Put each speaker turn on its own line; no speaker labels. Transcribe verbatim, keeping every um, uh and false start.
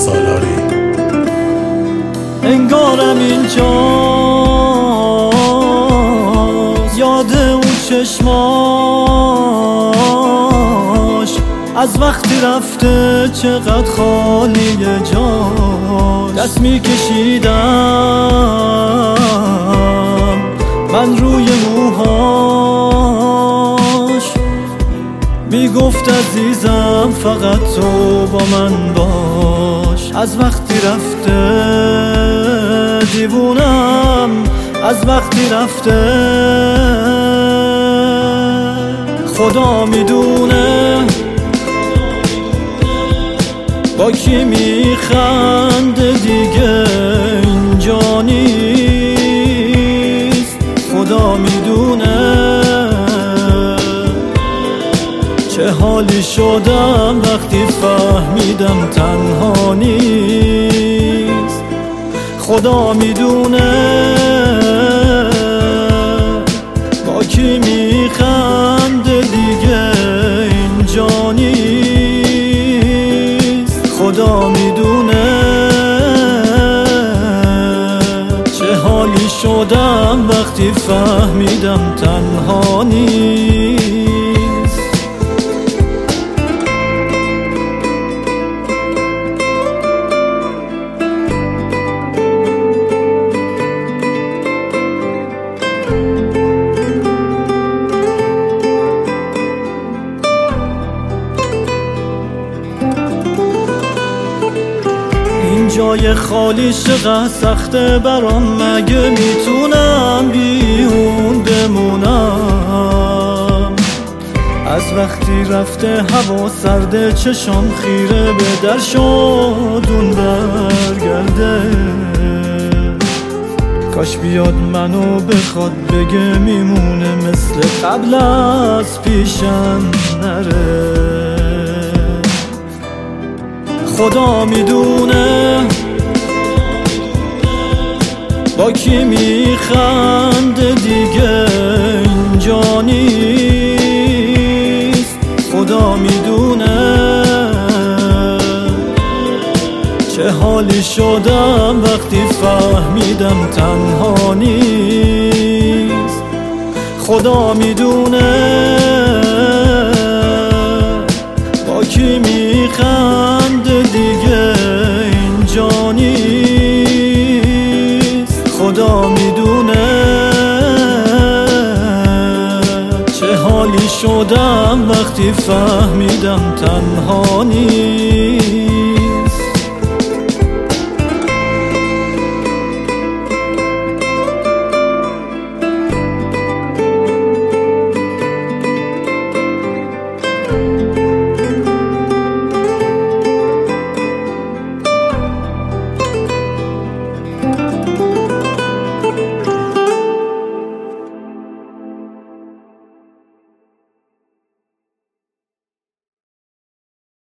سالاری.
انگارم اینجاست، یاد اون چشماش از وقتی رفته چقدر خالی جاش. دست میکشیدم من روی موهاش، میگفت عزیزم فقط تو با من باش. از وقتی رفته دیوونم، از وقتی رفته خدا میدونه با کی میخنده دیگه اینجا نیست. خدا میدونه چه حالی شدم وقتی فهمیدم تنها نیست. خدا میدونه با کی میخنده دیگه اینجا نیست. خدا میدونه چه حالی شدم وقتی فهمیدم تنها نیست. جای خالی چقدر سخته برام، مگه میتونم بیهون بمونم؟ از وقتی رفته هوا سرده، چشام خیره به در شادون برگرده. کاش بیاد منو بخواد بگه میمونه مثل قبل از پیشم نره. خدا میدونه با کی میخنده دیگه اینجا نیست. خدا میدونه چه حالی شدم وقتی فهمیدم تنها نیست. خدا میدونه با کی میخنده دیگه اینجا نیست. خدا میدونه چه حالی شدم وقتی فهمیدم تنها نیست.